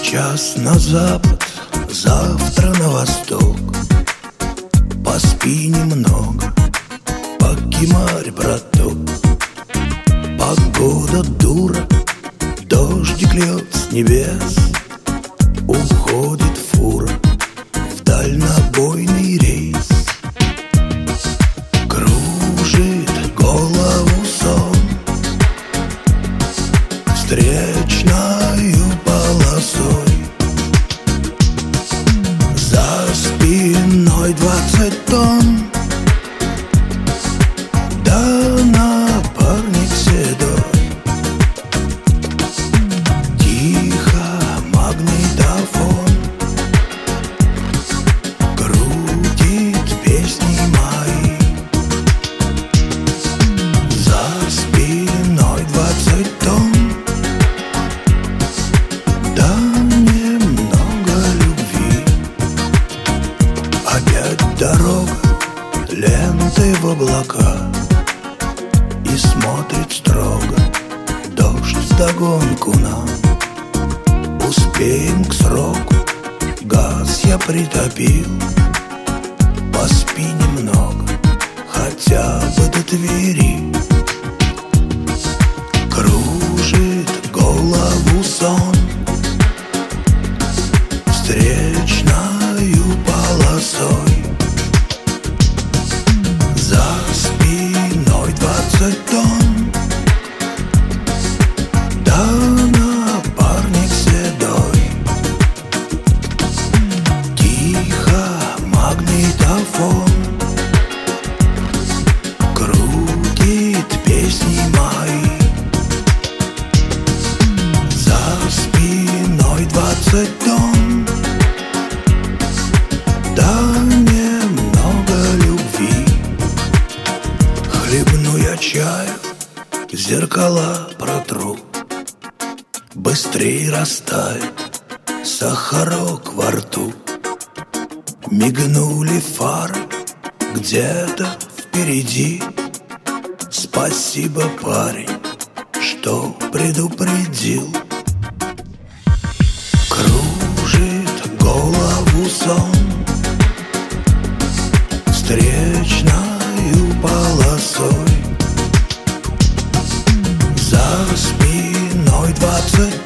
Сейчас на запад, завтра на восток. Поспи немного, покемарь, браток. Погода дура, дождик льет с небес. Уходит фура в дальнобойный рейс. Кружит голову сон встречною полосой. За спиной 20 тонн, да напарник седой. Тихо магнитофон крутит песни мои. За спиной 20 тонн, да немного любви. Опять дорога лентой в облака, и смотрит строго дождь вдогонку нам. Успеем к сроку, газ я притопил. Поспи немного, хотя бы до Твери. Кружит голову сон встречною полосой. За спиной 20 тонн, да напарник седой. Тихо магнитофон крутит песни мои. За спиной 20 тонн, да немного любви. Хлебну я чаю, зеркала протру, быстрей растает сахарок во рту. Мигнули фары где-то впереди. Спасибо, парень, что предупредил. Кружит голову сон встречною полосой. За спиной 20